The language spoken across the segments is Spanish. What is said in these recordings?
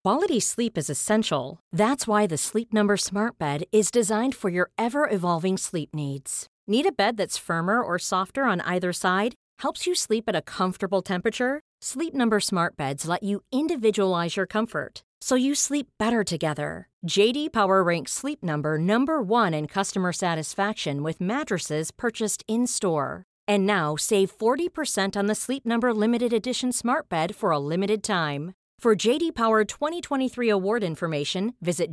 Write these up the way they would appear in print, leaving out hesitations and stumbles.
Quality sleep is essential. That's why the Sleep Number Smart Bed is designed for your ever-evolving sleep needs. Need a bed that's firmer or softer on either side? Helps you sleep at a comfortable temperature? Sleep Number Smart Beds let you individualize your comfort, so you sleep better together. J.D. Power ranks Sleep Number number one in customer satisfaction with mattresses purchased in-store. And now, save 40% on the Sleep Number Limited Edition Smart Bed for a limited time. For J.D. Power 2023 award information, visit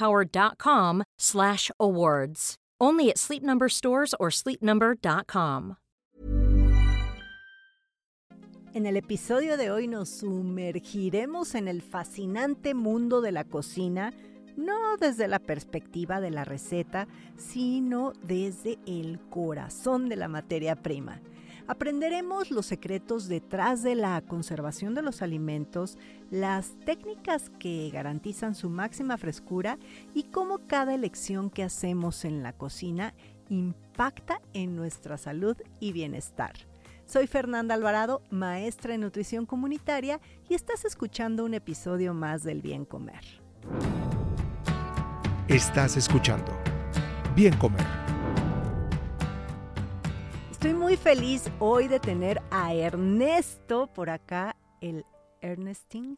jdpower.com/awards. Only at Sleep Number stores or sleepnumber.com. En el episodio de hoy nos sumergiremos en el fascinante mundo de la cocina, no desde la perspectiva de la receta, sino desde el corazón de la materia prima. Aprenderemos los secretos detrás de la conservación de los alimentos, las técnicas que garantizan su máxima frescura y cómo cada elección que hacemos en la cocina impacta en nuestra salud y bienestar. Soy Fernanda Alvarado, maestra en nutrición comunitaria, y estás escuchando un episodio más del Bien Comer. Estás escuchando Bien Comer. Estoy muy feliz hoy de tener a Ernesto por acá, el Ernesting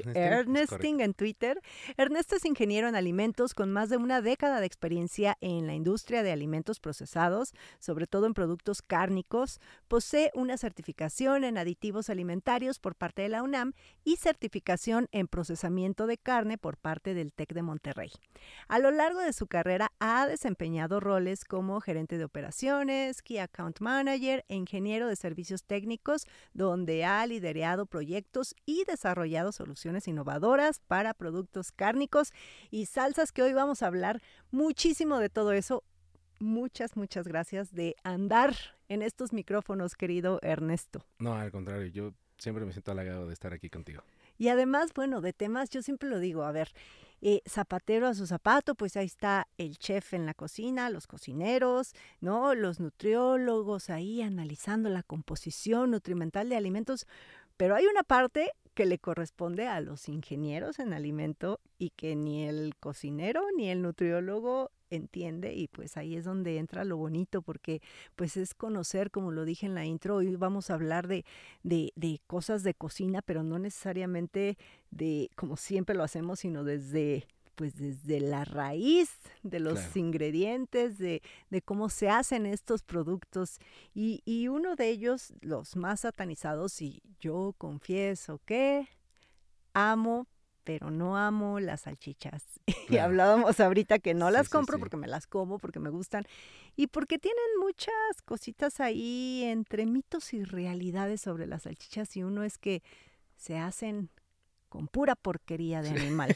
en Twitter. Ernesto es ingeniero en alimentos con más de una década de experiencia en la industria de alimentos procesados, sobre todo en productos cárnicos. Posee una certificación en aditivos alimentarios por parte de la UNAM y certificación en procesamiento de carne por parte del TEC de Monterrey. A lo largo de su carrera ha desempeñado roles como gerente de operaciones, Key Account Manager e ingeniero de servicios técnicos, donde ha liderado proyectos y desarrollado soluciones innovadoras para productos cárnicos y salsas, que hoy vamos a hablar muchísimo de todo eso. Muchas gracias de andar en estos micrófonos, querido Ernesto. No, al contrario, yo siempre me siento halagado de estar aquí contigo. Y además, bueno, de temas, yo siempre lo digo, a ver, zapatero a su zapato, pues ahí está el chef en la cocina, los cocineros, ¿no? Los nutriólogos ahí analizando la composición nutrimental de alimentos. Pero hay una parte que le corresponde a los ingenieros en alimento y que ni el cocinero ni el nutriólogo entiende, y pues ahí es donde entra lo bonito, porque pues es conocer, como lo dije en la intro. Hoy vamos a hablar de cosas de cocina, pero no necesariamente de como siempre lo hacemos, sino desde la raíz de los ingredientes, de cómo se hacen estos productos. Y uno de ellos, los más satanizados, y yo confieso que amo, pero no amo las salchichas. Y hablábamos ahorita que no las compro porque me las como, porque me gustan y porque tienen muchas cositas ahí entre mitos y realidades sobre las salchichas, y uno es que se hacen con pura porquería de animal.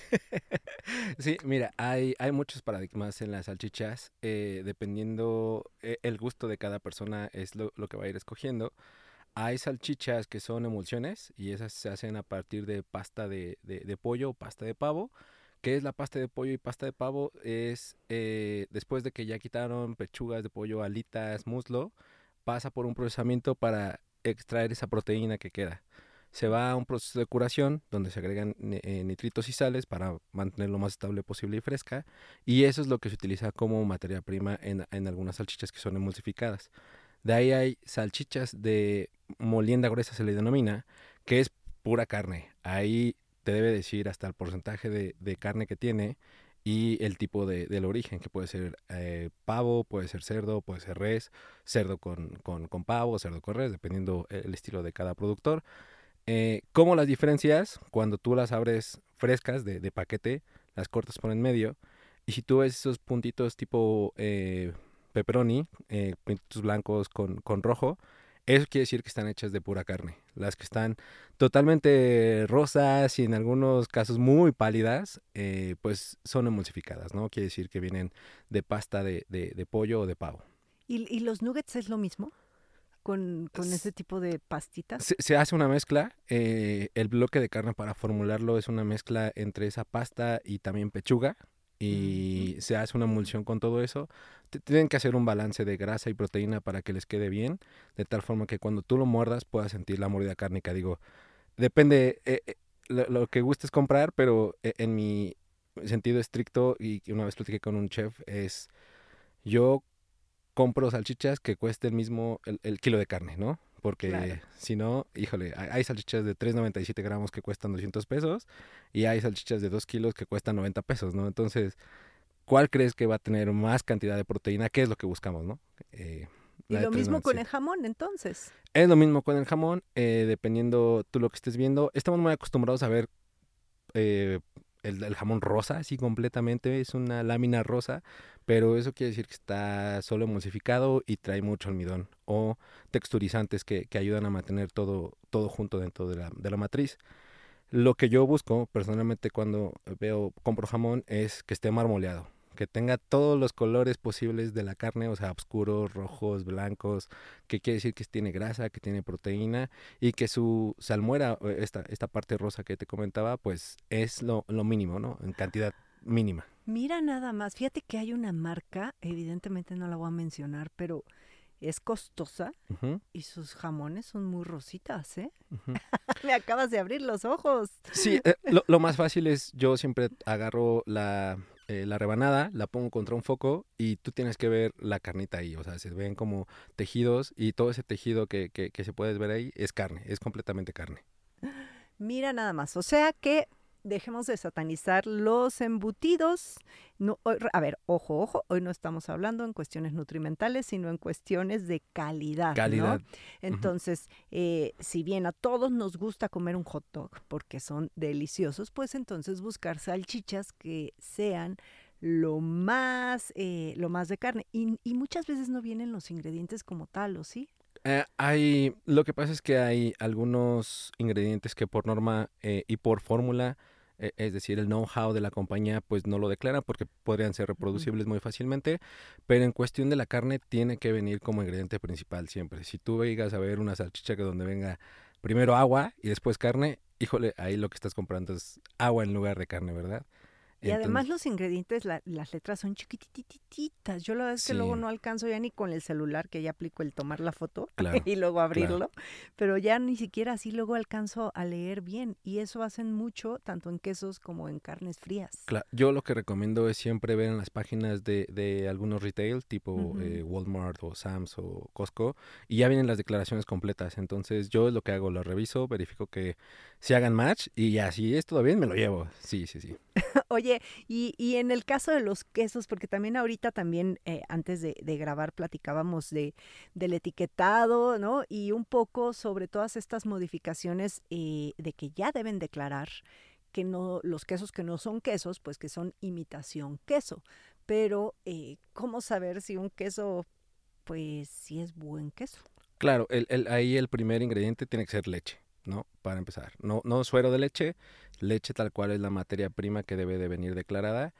Sí, mira, hay muchos paradigmas en las salchichas, dependiendo el gusto de cada persona es lo que va a ir escogiendo. Hay salchichas que son emulsiones y esas se hacen a partir de pasta de pollo o pasta de pavo. ¿Qué es la pasta de pollo y pasta de pavo? Es después de que ya quitaron pechugas de pollo, alitas, muslo, pasa por un procesamiento para extraer esa proteína que queda. Se va a un proceso de curación donde se agregan nitritos y sales para mantenerlo lo más estable posible y fresca, y eso es lo que se utiliza como materia prima en algunas salchichas que son emulsificadas. De ahí hay salchichas de molienda gruesa, se le denomina, que es pura carne. Ahí te debe decir hasta el porcentaje de carne que tiene y el tipo del origen, que puede ser pavo, puede ser cerdo, puede ser res, cerdo con pavo, cerdo con res, dependiendo el estilo de cada productor. ¿Cómo las diferencias? Cuando tú las abres frescas de paquete, las cortas por en medio, y si tú ves esos puntitos tipo pepperoni, puntitos blancos con rojo, eso quiere decir que están hechas de pura carne. Las que están totalmente rosas y en algunos casos muy pálidas, pues son emulsificadas, ¿no? Quiere decir que vienen de pasta de pollo o de pavo. ¿Y los nuggets es lo mismo? ¿Con ese tipo de pastitas? Se hace una mezcla. El bloque de carne para formularlo es una mezcla entre esa pasta y también pechuga. Y se hace una emulsión con todo eso. Tienen que hacer un balance de grasa y proteína para que les quede bien, de tal forma que cuando tú lo muerdas puedas sentir la mordida cárnica. Digo, depende, lo que gustes comprar, pero en mi sentido estricto, y una vez platiqué con un chef, es yo compro salchichas que cuesten mismo el kilo de carne, ¿no? Claro. Porque si no, híjole, hay salchichas de 3.97 gramos que cuestan 200 pesos y hay salchichas de 2 kilos que cuestan 90 pesos, ¿no? Entonces, ¿cuál crees que va a tener más cantidad de proteína? ¿Qué es lo que buscamos, no? Y La de lo mismo con el 3.97. jamón, entonces. Es lo mismo con el jamón, dependiendo tú lo que estés viendo. Estamos muy acostumbrados a ver eh, el jamón rosa, así completamente, es una lámina rosa, pero eso quiere decir que está solo emulsificado y trae mucho almidón o texturizantes que ayudan a mantener todo junto dentro de la matriz. Lo que yo busco personalmente cuando compro jamón es que esté marmoleado, que tenga todos los colores posibles de la carne, o sea, oscuros, rojos, blancos, que quiere decir que tiene grasa, que tiene proteína y que su salmuera, esta parte rosa que te comentaba, pues es lo mínimo, ¿no? En cantidad mínima. Mira nada más, fíjate que hay una marca, evidentemente no la voy a mencionar, pero es costosa Ujú, y sus jamones son muy rositas, ¿eh? ujú. Me acabas de abrir los ojos. Sí, lo más fácil es yo siempre agarro la rebanada, la pongo contra un foco y tú tienes que ver la carnita ahí. O sea, se ven como tejidos y todo ese tejido que se puede ver ahí es carne, es completamente carne. Mira nada más, o sea que dejemos de satanizar los embutidos. No, a ver, ojo, ojo, hoy no estamos hablando en cuestiones nutrimentales, sino en cuestiones de calidad, ¿no? Calidad. Ujú. Entonces, si bien a todos nos gusta comer un hot dog porque son deliciosos, pues entonces buscar salchichas que sean lo más de carne. Y muchas veces no vienen los ingredientes como tal, ¿o sí? Lo que pasa es que hay algunos ingredientes que por norma y por fórmula, es decir, el know-how de la compañía, pues no lo declara porque podrían ser Ujú. reproducibles muy fácilmente, pero en cuestión de la carne tiene que venir como ingrediente principal siempre. Si tú llegas a ver una salchicha que donde venga primero agua y después carne, híjole, ahí lo que estás comprando es agua en lugar de carne, ¿verdad? Y además Entonces, los ingredientes, las letras son chiquitititas. Yo la verdad es que luego sí, no alcanzo ya ni con el celular, que ya aplico el tomar la foto claro, y luego claro. abrirlo, pero ya ni siquiera así luego alcanzo a leer bien. Y eso hacen mucho, tanto en quesos como en carnes frías. Yo lo que recomiendo es siempre ver en las páginas de algunos retail, tipo Ujú. Walmart o Sam's o Costco, y ya vienen las declaraciones completas. Entonces yo es lo que hago, lo reviso, verifico que se hagan match y ya, si es todo bien, me lo llevo. Sí, sí, sí. Oye, y en el caso de los quesos, porque también ahorita también antes de grabar platicábamos del etiquetado, ¿no? Y un poco sobre todas estas modificaciones de que ya deben declarar que no, los quesos que no son quesos, pues que son imitación queso. Pero, ¿cómo saber si un queso, pues, si es buen queso? Claro, ahí el primer ingrediente tiene que ser leche, ¿no? Para empezar. No, no suero de leche, leche tal cual es la materia prima que debe de venir declarada.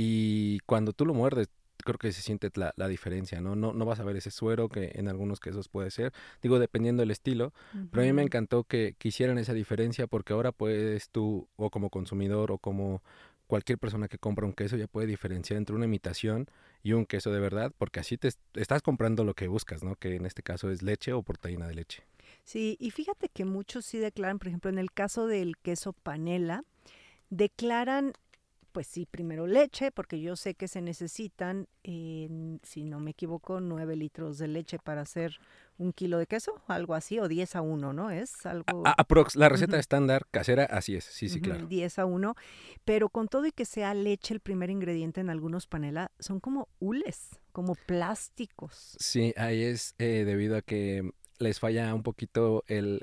Y cuando tú lo muerdes, creo que se siente la diferencia, ¿no? No vas a ver ese suero que en algunos quesos puede ser. Digo, dependiendo del estilo. Pero a mí me Ujú. encantó que hicieran esa diferencia porque ahora puedes tú, o como consumidor, o como cualquier persona que compra un queso, ya puede diferenciar entre una imitación y un queso de verdad, porque así estás comprando lo que buscas, ¿no? Que en este caso es leche o proteína de leche. Sí, y fíjate que muchos sí declaran, por ejemplo, en el caso del queso panela, declaran, pues sí, primero leche, porque yo sé que se necesitan, si no me equivoco, 9 litros de leche para hacer 1 kilo de queso, algo así, o 10-1, ¿no? Es algo, La receta ujú, estándar casera, así es, sí, sí, ujú, claro. 10-1, pero con todo y que sea leche el primer ingrediente en algunos panela, son como hules, como plásticos. Sí, ahí es debido a que les falla un poquito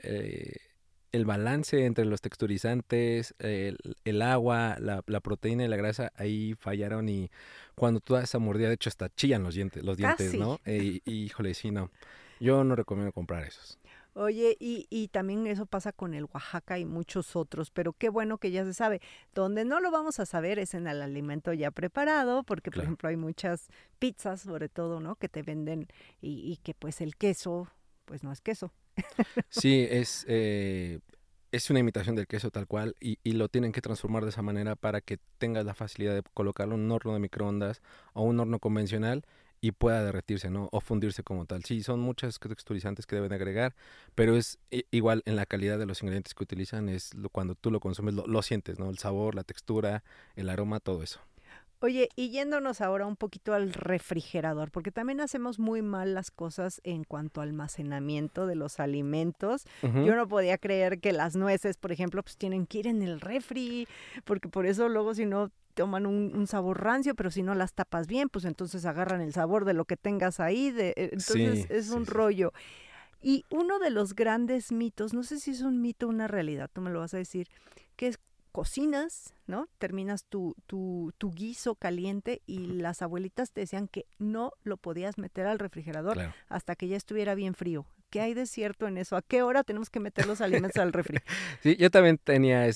el balance entre los texturizantes, el agua, la proteína y la grasa, ahí fallaron y cuando tú das esa mordida, de hecho hasta chillan los dientes, Casi. ¿no? Híjole, sí, no. Yo no recomiendo comprar esos. Oye, y también eso pasa con el Oaxaca y muchos otros, pero qué bueno que ya se sabe. Donde no lo vamos a saber es en el alimento ya preparado, porque por Claro. ejemplo hay muchas pizzas, sobre todo, ¿no? Que te venden y que pues el queso, pues no es queso. Sí, es una imitación del queso tal cual y lo tienen que transformar de esa manera para que tengas la facilidad de colocarlo en un horno de microondas o un horno convencional y pueda derretirse, ¿no? O fundirse como tal. Sí, son muchas texturizantes que deben agregar, pero es igual en la calidad de los ingredientes que utilizan, cuando tú lo consumes, lo sientes, ¿no? El sabor, la textura, el aroma, todo eso. Oye, y yéndonos ahora un poquito al refrigerador, porque también hacemos muy mal las cosas en cuanto al almacenamiento de los alimentos. Ujú. Yo no podía creer que las nueces, por ejemplo, pues tienen que ir en el refri, porque por eso luego si no toman un sabor rancio, pero si no las tapas bien, pues entonces agarran el sabor de lo que tengas ahí, entonces Sí, es sí, un sí. rollo. Y uno de los grandes mitos, no sé si es un mito o una realidad, tú me lo vas a decir, que es cocinas, ¿no? Terminas tu guiso caliente y las abuelitas te decían que no lo podías meter al refrigerador Claro. hasta que ya estuviera bien frío. ¿Qué hay de cierto en eso? ¿A qué hora tenemos que meter los alimentos al refri? Sí, yo también tenía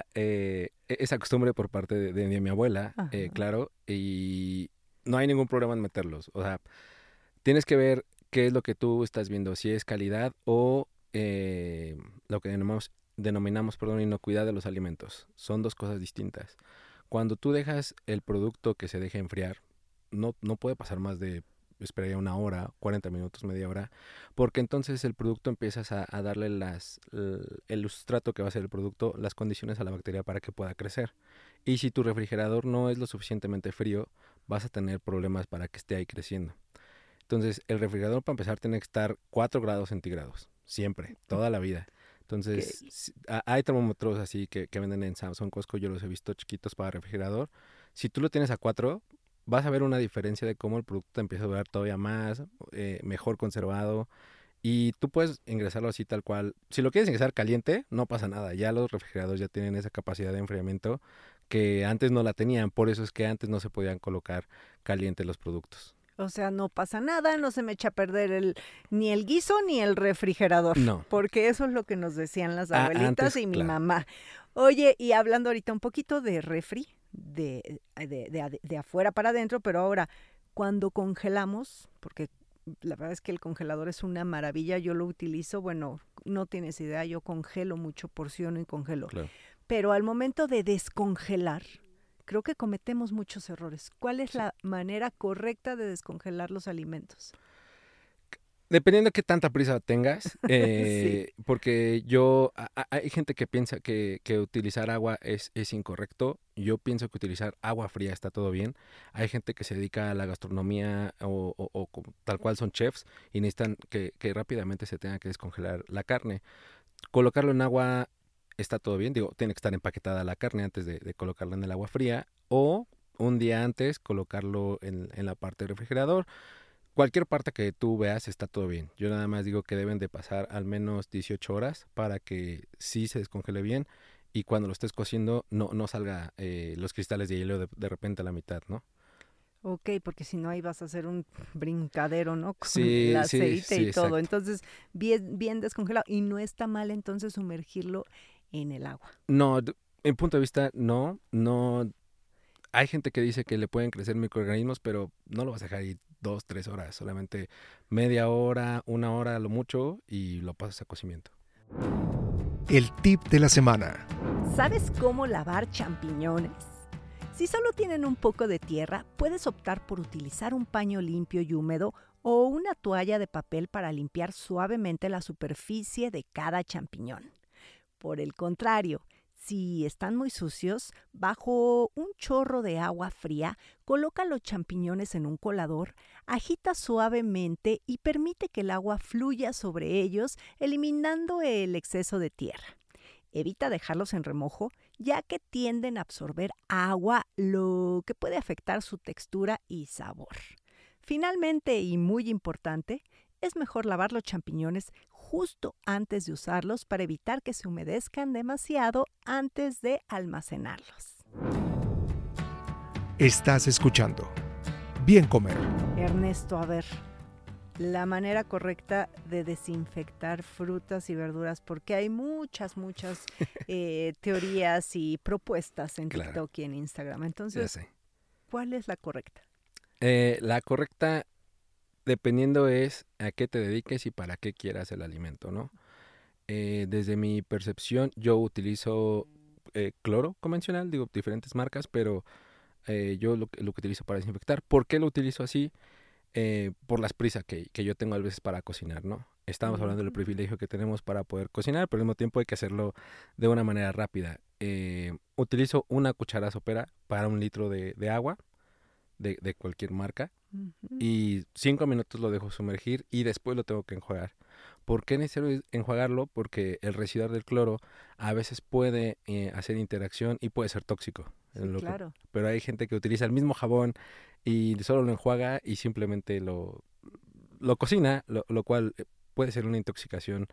esa costumbre por parte de mi abuela, Ajá. claro, y no hay ningún problema en meterlos. O sea, tienes que ver qué es lo que tú estás viendo, si es calidad o lo que denominamos, inocuidad de los alimentos. Son dos cosas distintas. Cuando tú dejas el producto que se deje enfriar, no puede pasar más de, esperaría una hora, 40 minutos, media hora, porque entonces el producto empiezas a darle el sustrato que va a ser el producto, las condiciones a la bacteria para que pueda crecer. Y si tu refrigerador no es lo suficientemente frío, vas a tener problemas para que esté ahí creciendo. Entonces, el refrigerador para empezar tiene que estar 4 grados centígrados, siempre, toda la vida. Ok. Entonces, hay termómetros así que venden en Samsung, Costco, yo los he visto chiquitos para refrigerador. Si tú lo tienes a 4, vas a ver una diferencia de cómo el producto te empieza a durar todavía más, mejor conservado. Y tú puedes ingresarlo así tal cual. Si lo quieres ingresar caliente, no pasa nada. Ya los refrigeradores ya tienen esa capacidad de enfriamiento que antes no la tenían. Por eso es que antes no se podían colocar calientes los productos. O sea, no pasa nada, no se me echa a perder ni el guiso ni el refrigerador, No. porque eso es lo que nos decían las abuelitas Antes, y mi claro. mamá. Oye, y hablando ahorita un poquito de refri, de afuera para adentro, pero ahora, cuando congelamos, porque la verdad es que el congelador es una maravilla, yo lo utilizo, bueno, no tienes idea, yo congelo mucho, porciono y congelo. Claro. Pero al momento de descongelar, creo que cometemos muchos errores. ¿Cuál es Sí. la manera correcta de descongelar los alimentos? Dependiendo de qué tanta prisa tengas, Sí. porque hay gente que piensa que utilizar agua es incorrecto. Yo pienso que utilizar agua fría está todo bien. Hay gente que se dedica a la gastronomía tal cual son chefs y necesitan que rápidamente se tenga que descongelar la carne. Colocarlo en agua está todo bien, digo, tiene que estar empaquetada la carne antes de colocarla en el agua fría o un día antes colocarlo en la parte del refrigerador. Cualquier parte que tú veas está todo bien. Yo nada más digo que deben de pasar al menos 18 horas para que sí se descongele bien y cuando lo estés cociendo no salga los cristales de hielo de repente a la mitad, ¿no? Ok, porque si no ahí vas a hacer un brincadero, ¿no? Con el Sí, sí, aceite y sí, todo. exacto. Entonces, bien, bien descongelado. Y no está mal entonces sumergirlo en el agua. No, en punto de vista, no. Hay gente que dice que le pueden crecer microorganismos, pero no lo vas a dejar ahí 2, 3 horas, solamente media hora, una hora a lo mucho y lo pasas a cocimiento. El tip de la semana. ¿Sabes cómo lavar champiñones? Si solo tienen un poco de tierra, puedes optar por utilizar un paño limpio y húmedo o una toalla de papel para limpiar suavemente la superficie de cada champiñón. Por el contrario, si están muy sucios, bajo un chorro de agua fría, coloca los champiñones en un colador, agita suavemente y permite que el agua fluya sobre ellos, eliminando el exceso de tierra. Evita dejarlos en remojo, ya que tienden a absorber agua, lo que puede afectar su textura y sabor. Finalmente, y muy importante, es mejor lavar los champiñones justo antes de usarlos para evitar que se humedezcan demasiado antes de almacenarlos. Estás escuchando Bien Comer. Ernesto, a ver, la manera correcta de desinfectar frutas y verduras, porque hay muchas teorías y propuestas en Claro. TikTok y en Instagram. Ya Entonces, sé. ¿cuál es la correcta? La correcta, dependiendo es a qué te dediques y para qué quieras el alimento, ¿no? Desde mi percepción, yo utilizo cloro convencional, digo, diferentes marcas, pero yo lo que utilizo para desinfectar. ¿Por qué lo utilizo así? por las prisas que yo tengo a veces para cocinar, ¿no? Estamos hablando del privilegio que tenemos para poder cocinar, pero al mismo tiempo hay que hacerlo de una manera rápida. Utilizo una cuchara sopera para 1 litro de agua de cualquier marca y 5 minutos lo dejo sumergir y después lo tengo que enjuagar. ¿Por qué es necesario enjuagarlo? Porque el residuar del cloro a veces puede hacer interacción y puede ser tóxico. Sí, claro. Pero hay gente que utiliza el mismo jabón y solo lo enjuaga y simplemente lo cocina, lo cual puede ser una intoxicación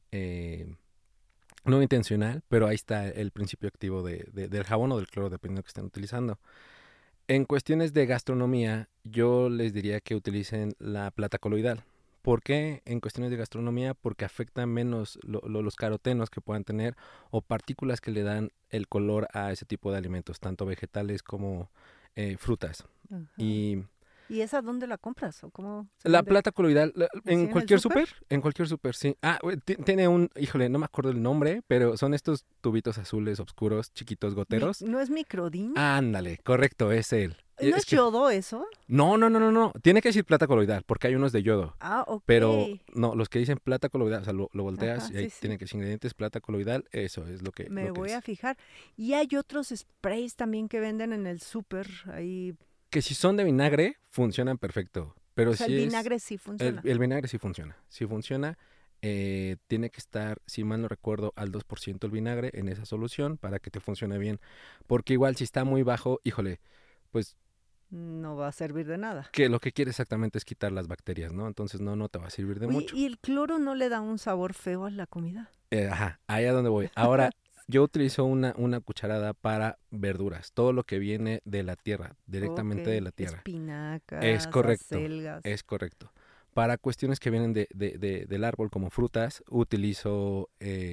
no intencional, pero ahí está el principio activo del jabón o del cloro, dependiendo de lo que estén utilizando. En cuestiones de gastronomía, yo les diría que utilicen la plata coloidal. ¿Por qué en cuestiones de gastronomía? Porque afecta menos los carotenos que puedan tener o partículas que le dan el color a ese tipo de alimentos, tanto vegetales como frutas. Ajá. Y ¿Y esa dónde la compras? ¿O cómo se la vende? plata coloidal, en en el cualquier súper? en cualquier súper, sí. Tiene híjole, no me acuerdo el nombre, pero son estos tubitos azules, oscuros, chiquitos, goteros. ¿No es Microdin? Ándale, correcto, es él. ¿No es yodo eso? No. Tiene que decir plata coloidal, porque hay unos de yodo. Ah, ok. Pero no, los que dicen plata coloidal, o sea, lo volteas Ajá, y ahí sí. tiene que decir ingredientes plata coloidal, eso es lo que Me lo que voy es. a fijar. Y hay otros sprays también que venden en el súper. Ahí. Que si son de vinagre, funcionan perfecto. Pero O sea, si el es vinagre sí funciona. el vinagre sí funciona. Sí funciona. Tiene que estar, si mal no recuerdo, al 2% el vinagre en esa solución para que te funcione bien. Porque igual si está muy bajo, híjole, pues No va a servir de nada. que lo que quiere exactamente es quitar las bacterias, ¿no? Entonces no te va a servir de Oye, mucho. ¿y el cloro no le da un sabor feo a la comida? Ajá, ahí a donde voy. Ahora, yo utilizo una cucharada para verduras, todo lo que viene de la tierra, directamente de Ok, la tierra. espinacas, Es correcto, acelgas. es correcto. Para cuestiones que vienen del árbol como frutas, utilizo,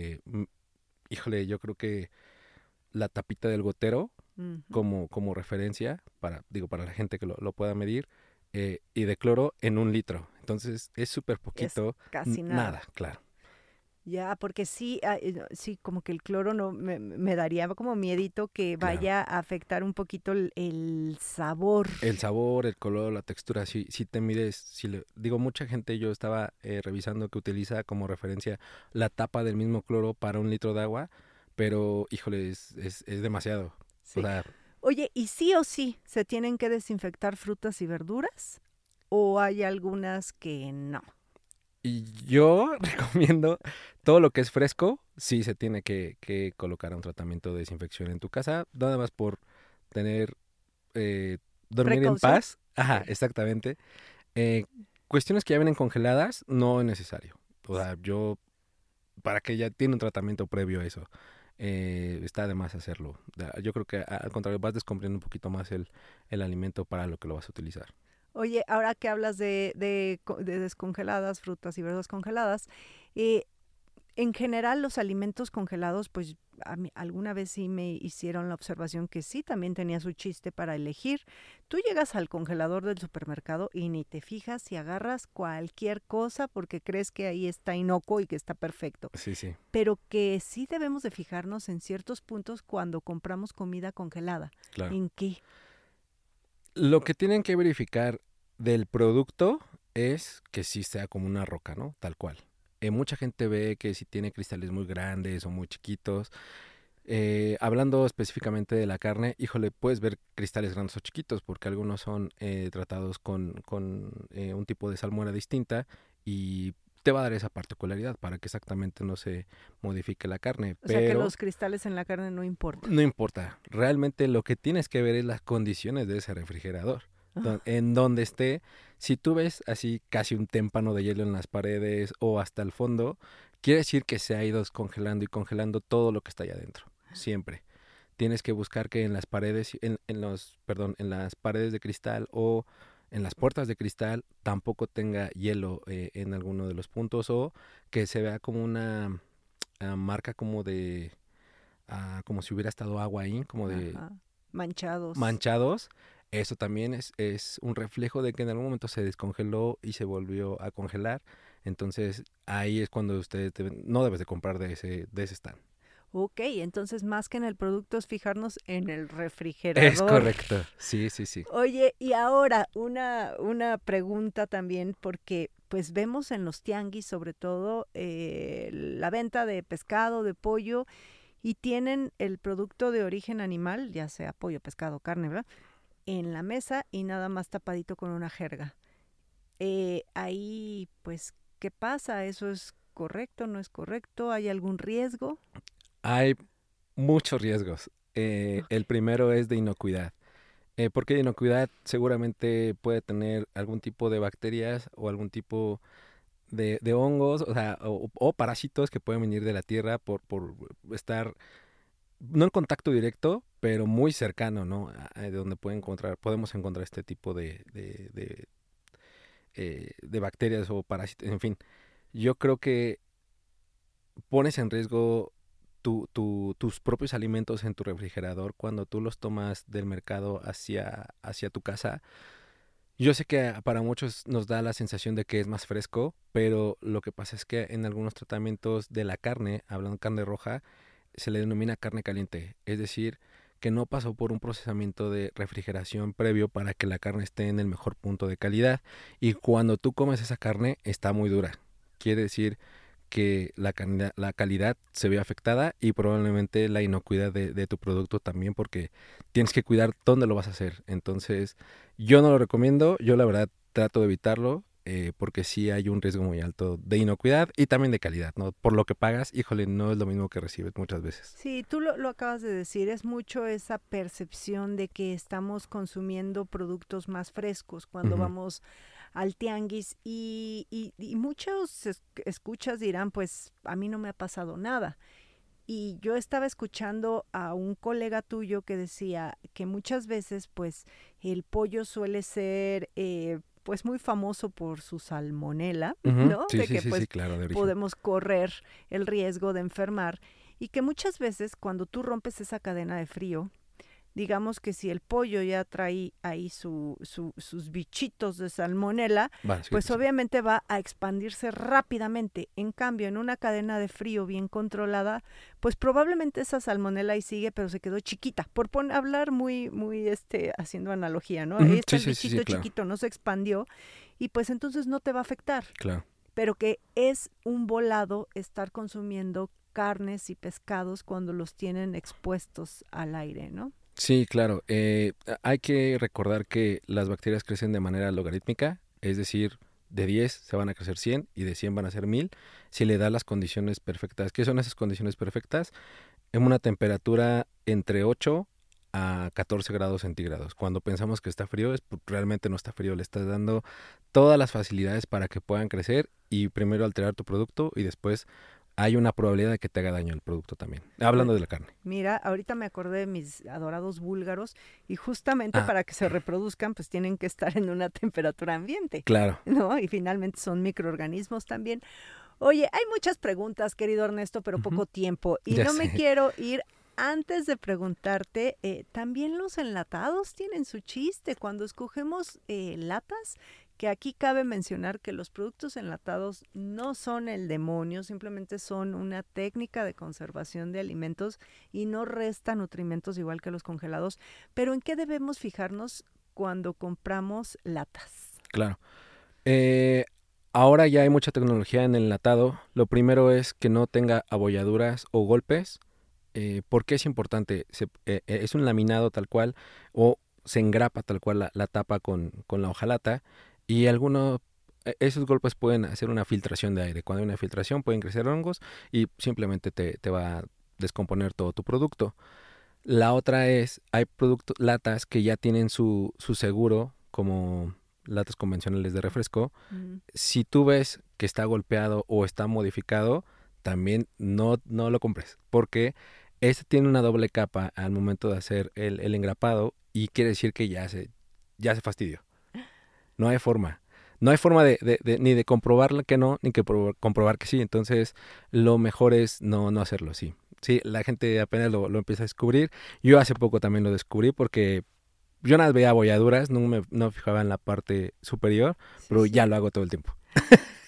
híjole, yo creo que la tapita del gotero Ujú. como referencia, para la gente que lo pueda medir, y de cloro en 1 litro. Entonces es súper Es poquito, casi nada. nada, claro. Ya, porque sí, no, sí, como que el cloro no me daría como miedito que Claro. vaya a afectar un poquito el sabor. El sabor, el color, la textura, si te mides, digo, mucha gente yo estaba revisando que utiliza como referencia la tapa del mismo cloro para 1 litro de agua, pero híjole, es demasiado. O Sí. sea, Oye, ¿y sí o sí se tienen que desinfectar frutas y verduras? ¿O hay algunas que no? y yo recomiendo todo lo que es fresco, sí se tiene que colocar a un tratamiento de desinfección en tu casa, nada más por tener, eh, dormir en ¿Precaución? paz. Ajá, Ok. exactamente. Eh, Cuestiones que ya vienen congeladas, no es necesario. O sea, para que ya tiene un tratamiento previo a eso, está de más hacerlo. Yo creo que al contrario, vas descomprimiendo un poquito más el alimento para lo que lo vas a utilizar. Oye, ahora que hablas de descongeladas, frutas y verduras congeladas, eh, en general los alimentos congelados, pues a mí, alguna vez sí me hicieron la observación que sí, también tenía su chiste para elegir. Tú llegas al congelador del supermercado y ni te fijas si agarras cualquier cosa porque crees que ahí está inocuo y que está perfecto. Sí, sí, Pero que sí debemos de fijarnos en ciertos puntos cuando compramos comida congelada. claro. ¿En qué? Lo que tienen que verificar del producto es que sí sea como una roca, ¿no? Tal cual. Mucha gente ve que si tiene cristales muy grandes o muy chiquitos. Hablando específicamente de la carne, híjole, puedes ver cristales grandes o chiquitos porque algunos son tratados con un tipo de salmuera distinta y te va a dar esa particularidad para que exactamente no se modifique la carne. O sea que Pero los cristales en la carne no importan. no importa, realmente lo que tienes que ver es las condiciones de ese refrigerador. Ah, En donde esté, si tú ves así casi un témpano de hielo en las paredes o hasta el fondo, quiere decir que se ha ido descongelando y congelando todo lo que está allá adentro, siempre. Tienes que buscar que en las paredes, en las paredes de cristal o en las puertas de cristal tampoco tenga hielo en alguno de los puntos o que se vea como una marca como si hubiera estado agua ahí, como de ajá. Manchados. manchados. Eso también es un reflejo de que en algún momento se descongeló y se volvió a congelar. Entonces ahí es cuando no debes de comprar de ese stand. Ok, entonces más que en el producto es fijarnos en el refrigerador. Es correcto, sí, sí, sí. Oye, y ahora una pregunta también, porque pues vemos en los tianguis sobre todo la venta de pescado, de pollo, y tienen el producto de origen animal, ya sea pollo, pescado, carne, ¿verdad? En la mesa y nada más tapadito con una jerga. Ahí, pues, ¿qué pasa? ¿Eso es correcto, no es correcto? ¿Hay algún riesgo? Hay muchos riesgos. El Ok. primero es de inocuidad. ¿Por qué de inocuidad? Seguramente puede tener algún tipo de bacterias o algún tipo de hongos, o sea, o parásitos que pueden venir de la tierra por estar, no en contacto directo, pero muy cercano, ¿no? De donde podemos encontrar este tipo de bacterias o parásitos, en fin. Yo creo que pones en riesgo tus propios alimentos en tu refrigerador cuando tú los tomas del mercado hacia tu casa. Yo sé que para muchos nos da la sensación de que es más fresco, pero lo que pasa es que en algunos tratamientos de la carne, hablando de carne roja, se le denomina carne caliente. Es decir, que no pasó por un procesamiento de refrigeración previo para que la carne esté en el mejor punto de calidad. Y cuando tú comes esa carne, está muy dura. Quiere decir que la calidad se ve afectada y probablemente la inocuidad de tu producto también, porque tienes que cuidar dónde lo vas a hacer. Entonces, yo no lo recomiendo, yo la verdad trato de evitarlo, porque sí hay un riesgo muy alto de inocuidad y también de calidad, ¿no? Por lo que pagas, híjole, no es lo mismo que recibes muchas veces. Sí, tú lo acabas de decir, es mucho esa percepción de que estamos consumiendo productos más frescos cuando Ujú. vamos al tianguis y muchos escuchas dirán, pues a mí no me ha pasado nada. Y yo estaba escuchando a un colega tuyo que decía que muchas veces pues el pollo suele ser pues muy famoso por su salmonela, Ujú. ¿no? Sí, De sí, que sí, sí, pues claro, de origen. podemos correr el riesgo de enfermar y que muchas veces cuando tú rompes esa cadena de frío, digamos que si el pollo ya trae ahí sus bichitos de salmonela, Va, sí, pues sí. obviamente va a expandirse rápidamente. En cambio, en una cadena de frío bien controlada, pues probablemente esa salmonela ahí sigue, pero se quedó chiquita. Hablar muy, haciendo analogía, ¿no? Ahí Ujú. está Sí, el sí, sí, sí, bichito claro, chiquito, no se expandió y pues entonces no te va a afectar. claro. Pero que es un volado estar consumiendo carnes y pescados cuando los tienen expuestos al aire, ¿no? Sí, claro. Hay que recordar que las bacterias crecen de manera logarítmica, es decir, de 10 se van a crecer 100 y de 100 van a ser 1000 si le das las condiciones perfectas. ¿Qué son esas condiciones perfectas? En una temperatura entre 8 a 14 grados centígrados. Cuando pensamos que está frío, realmente no está frío, le estás dando todas las facilidades para que puedan crecer y primero alterar tu producto y después hay una probabilidad de que te haga daño el producto también. Pues Hablando de la carne. mira, ahorita me acordé de mis adorados búlgaros y justamente Ah, para que se reproduzcan, pues tienen que estar en una temperatura ambiente, claro. ¿no? Y finalmente son microorganismos también. Oye, hay muchas preguntas, querido Ernesto, pero Ujú. poco tiempo. Y Ya no me sé. quiero ir antes de preguntarte, también los enlatados tienen su chiste. Cuando escogemos latas, que aquí cabe mencionar que los productos enlatados no son el demonio, simplemente son una técnica de conservación de alimentos y no resta nutrimentos igual que los congelados. Pero ¿en qué debemos fijarnos cuando compramos latas? Claro. Eh, Ahora ya hay mucha tecnología en el enlatado. Lo primero es que no tenga abolladuras o golpes. ¿Por qué es importante? Es un laminado tal cual o se engrapa tal cual la tapa con la hojalata y esos golpes pueden hacer una filtración de aire. Cuando hay una filtración pueden crecer hongos y simplemente te va a descomponer todo tu producto. La otra es, hay latas que ya tienen su seguro como latas convencionales de refresco. Mm. Si tú ves que está golpeado o está modificado, también no lo compres, porque este tiene una doble capa al momento de hacer el engrapado y quiere decir que ya se fastidió. No hay forma. No hay forma ni de comprobar que no, ni que comprobar que sí. Entonces, lo mejor es no hacerlo, sí. Sí, la gente apenas lo empieza a descubrir. Yo hace poco también lo descubrí porque yo nada veía abolladuras, no me fijaba en la parte superior, Sí, pero ya sí. lo hago todo el tiempo.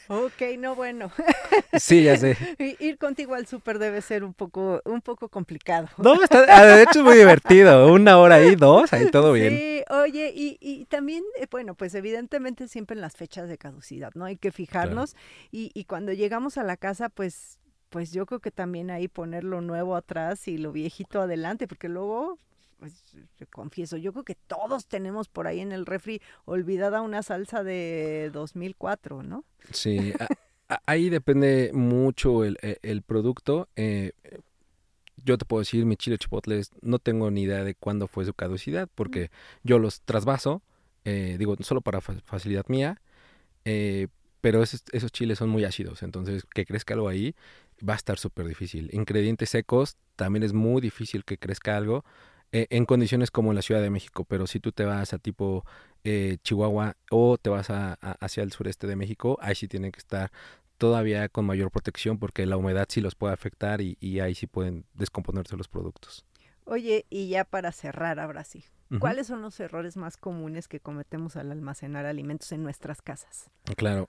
Ok, no, bueno. Sí, ya sé. Ir contigo al súper debe ser un poco complicado. No, de hecho es muy divertido. 1 hora ahí, 2, ahí todo bien. Sí, oye, y también, bueno, pues evidentemente siempre en las fechas de caducidad, ¿no? Hay que fijarnos y cuando llegamos a la casa, pues yo creo que también ahí poner lo nuevo atrás y lo viejito adelante, porque luego, pues te confieso, yo creo que todos tenemos por ahí en el refri olvidada una salsa de 2004, ¿no? Sí, ahí depende mucho el producto. Yo te puedo decir, mi chile chipotles, no tengo ni idea de cuándo fue su caducidad, porque yo los trasvaso, digo, solo para facilidad mía, pero esos chiles son muy ácidos, entonces que crezca algo ahí va a estar súper difícil. Ingredientes secos, también es muy difícil que crezca algo en condiciones como en la Ciudad de México, pero si tú te vas a tipo Chihuahua o te vas hacia el sureste de México, ahí sí tienen que estar todavía con mayor protección porque la humedad sí los puede afectar y ahí sí pueden descomponerse los productos. Oye, y ya para cerrar, ahora sí, Ujú. ¿cuáles son los errores más comunes que cometemos al almacenar alimentos en nuestras casas? Claro,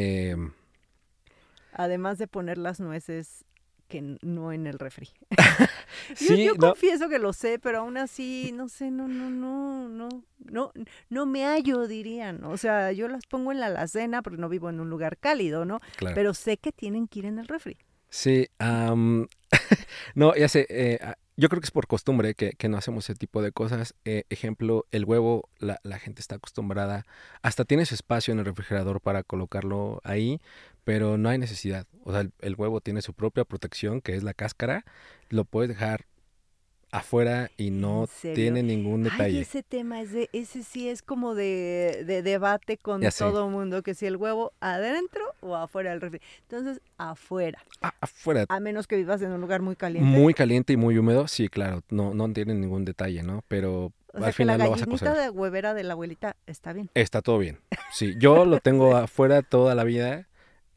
Además de poner las nueces no en el refri. sí, Yo no, confieso que lo sé, pero aún así, no sé, no me hallo, dirían. O sea, yo las pongo en la alacena porque no vivo en un lugar cálido, ¿no? claro. Pero sé que tienen que ir en el refri. Sí, no, ya sé, yo creo que es por costumbre que no hacemos ese tipo de cosas. Ejemplo, el huevo, la gente está acostumbrada, hasta tienes espacio en el refrigerador para colocarlo ahí, pero no hay necesidad. O sea, el huevo tiene su propia protección, que es la cáscara, lo puedes dejar afuera y ¿En no serio? tiene ningún Ay, detalle. ese tema ese sí es como de debate con Ya sé. todo mundo, que si el huevo adentro o afuera del refri. Entonces, afuera. Afuera, A menos que vivas en un lugar muy caliente. muy caliente y muy húmedo, sí, claro, no tiene ningún detalle, ¿no? Pero O al sea que la final lo vas a gallinita cocer. de huevera de la abuelita está bien. Está todo bien. Sí, yo lo tengo afuera toda la vida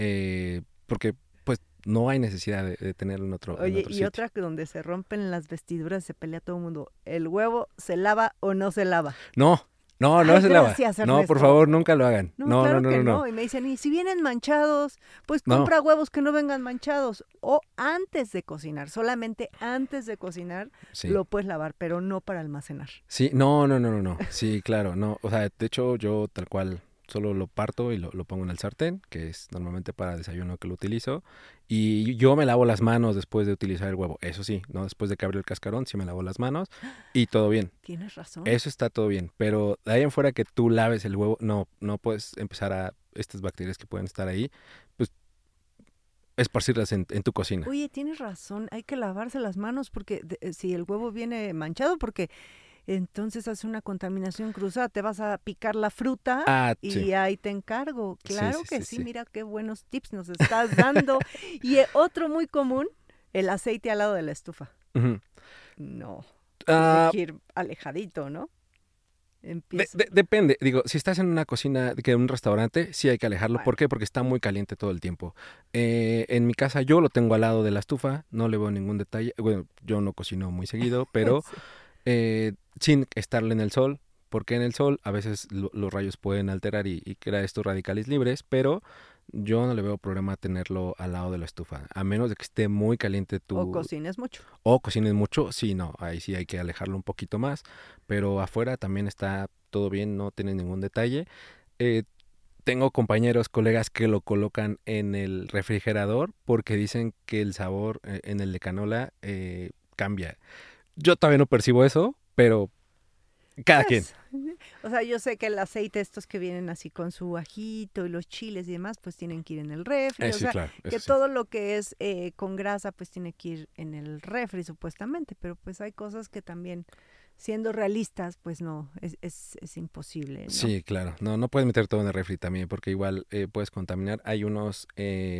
porque pues no hay necesidad de tenerlo en Oye, otro y sitio. otra que donde se rompen las vestiduras se pelea todo el mundo. ¿El huevo se lava o no se lava? No, no Ay, se lava. gracias, No, por Ernesto. favor, nunca lo hagan. No, No, no, claro no, que no, no. no. Y me dicen, y si vienen manchados, pues No, compra huevos que no vengan manchados. O antes de cocinar, solamente antes de cocinar sí. lo puedes lavar, pero no para almacenar. Sí, no. Sí, claro, no. O sea, de hecho, yo tal cual solo lo parto y lo pongo en el sartén, que es normalmente para desayuno que lo utilizo. Y yo me lavo las manos después de utilizar el huevo. Eso sí, ¿no? Después de que abrí el cascarón, sí me lavo las manos y todo bien. Tienes razón. Eso está todo bien, pero de ahí en fuera que tú laves el huevo, no puedes empezar a estas bacterias que pueden estar ahí, pues esparcirlas en tu cocina. Oye, tienes razón, hay que lavarse las manos porque si el huevo viene manchado, porque entonces hace una contaminación cruzada, te vas a picar la fruta Ah, sí, y ahí te encargo. sí, Claro sí, que sí, sí, sí. mira qué buenos tips nos estás dando. Y otro muy común, el aceite al lado de la estufa. Ujú. No, tiene Ah, que ir alejadito, ¿no? Empieza. depende, digo, si estás en una cocina, que en un restaurante, sí hay que alejarlo. Bueno, ¿Por qué? Porque está muy caliente todo el tiempo. En mi casa yo lo tengo al lado de la estufa, no le veo ningún detalle. Bueno, yo no cocino muy seguido, pero sí. sin estarle en el sol, porque en el sol a veces los rayos pueden alterar y crear estos radicales libres, pero yo no le veo problema tenerlo al lado de la estufa, a menos de que esté muy caliente O tu cocines mucho. o cocines mucho, sí, no, ahí sí hay que alejarlo un poquito más, pero afuera también está todo bien, no tiene ningún detalle. Eh, Tengo compañeros, colegas que lo colocan en el refrigerador porque dicen que el sabor en el de canola cambia. Yo todavía no percibo eso, pero cada quien. Pues, o sea, yo sé que el aceite, estos que vienen así con su ajito y los chiles y demás, pues tienen que ir en el refri. O Sí, sea, claro, que eso sí. todo lo que es con grasa, pues tiene que ir en el refri supuestamente. Pero pues hay cosas que también, siendo realistas, pues no, es imposible, ¿no? Sí, claro. No puedes meter todo en el refri también, porque igual puedes contaminar. Hay unos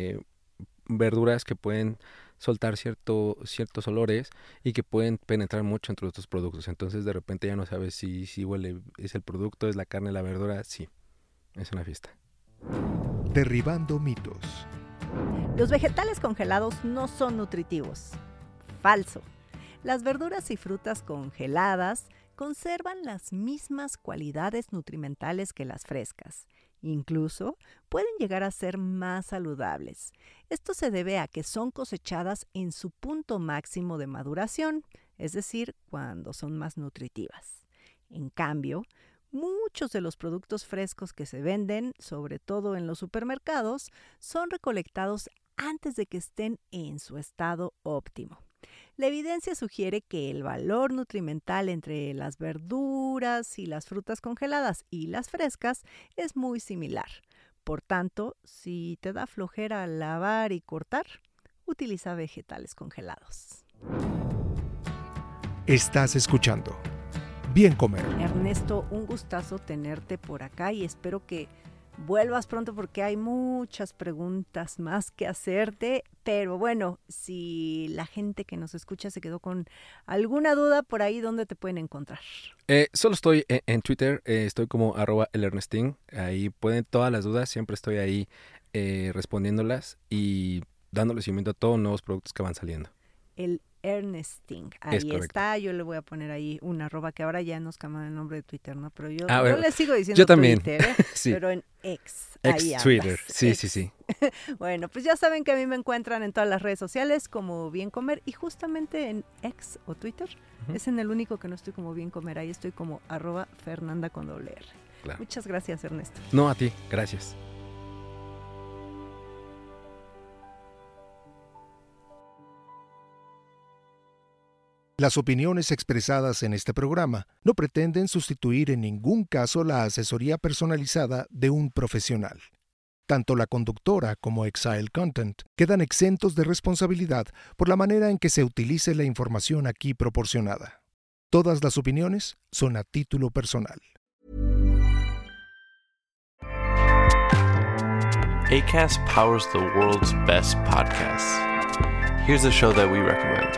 verduras que pueden soltar ciertos olores y que pueden penetrar mucho entre otros productos. Entonces de repente ya no sabes si huele, es el producto, es la carne, la verdura. Sí, es una fiesta. Derribando mitos. Los vegetales congelados no son nutritivos. Falso. Las verduras y frutas congeladas conservan las mismas cualidades nutrimentales que las frescas Incluso pueden llegar a ser más saludables. Esto se debe a que son cosechadas en su punto máximo de maduración, es decir, cuando son más nutritivas. En cambio, muchos de los productos frescos que se venden, sobre todo en los supermercados, son recolectados antes de que estén en su estado óptimo. La evidencia sugiere que el valor nutrimental entre las verduras y las frutas congeladas y las frescas es muy similar. Por tanto, si te da flojera lavar y cortar, utiliza vegetales congelados. Estás escuchando Bien Comer. Ernesto, un gustazo tenerte por acá y espero que vuelvas pronto porque hay muchas preguntas más que hacerte, pero bueno, si la gente que nos escucha se quedó con alguna duda por ahí, ¿dónde te pueden encontrar? Solo estoy en Twitter, estoy como @elernestin, ahí pueden todas las dudas, siempre estoy ahí respondiéndolas y dándole seguimiento a todos los nuevos productos que van saliendo. El Ernesting, ahí está, yo le voy a poner ahí un @ que ahora ya nos cambian el nombre de Twitter, ¿no? Pero yo le sigo diciendo yo también. Twitter, Sí. Pero en X Twitter, sí. Bueno, pues ya saben que a mí me encuentran en todas las redes sociales como Bien Comer y justamente en X o Twitter es en el único que no estoy como Bien Comer, ahí estoy como @Fernanda con doble R. Claro. Muchas gracias, Ernesto. No, a ti, gracias. Las opiniones expresadas en este programa no pretenden sustituir en ningún caso la asesoría personalizada de un profesional. Tanto la conductora como Exile Content quedan exentos de responsabilidad por la manera en que se utilice la información aquí proporcionada. Todas las opiniones son a título personal. Acast powers the world's best podcasts. Here's a show that we recommend.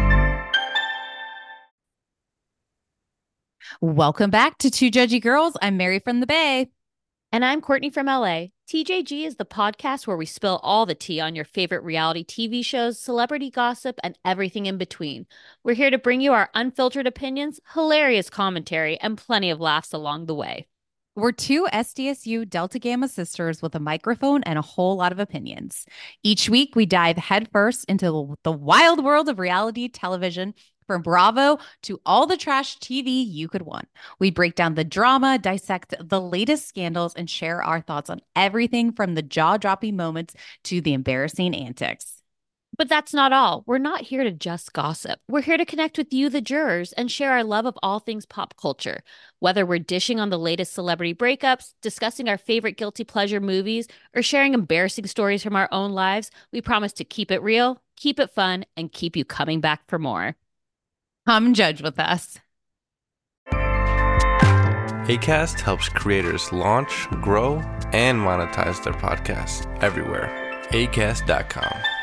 Welcome back to Two Judgy Girls. I'm Mary from the Bay. And I'm Courtney from LA. TJG is the podcast where we spill all the tea on your favorite reality TV shows, celebrity gossip, and everything in between. We're here to bring you our unfiltered opinions, hilarious commentary, and plenty of laughs along the way. We're two SDSU Delta Gamma sisters with a microphone and a whole lot of opinions. Each week, we dive headfirst into the wild world of reality television, from Bravo to all the trash TV you could want. We break down the drama, dissect the latest scandals, and share our thoughts on everything from the jaw-dropping moments to the embarrassing antics. But that's not all. We're not here to just gossip. We're here to connect with you, the jurors, and share our love of all things pop culture. Whether we're dishing on the latest celebrity breakups, discussing our favorite guilty pleasure movies, or sharing embarrassing stories from our own lives, we promise to keep it real, keep it fun, and keep you coming back for more. Come judge with us. Acast helps creators launch, grow, and monetize their podcasts everywhere. Acast.com.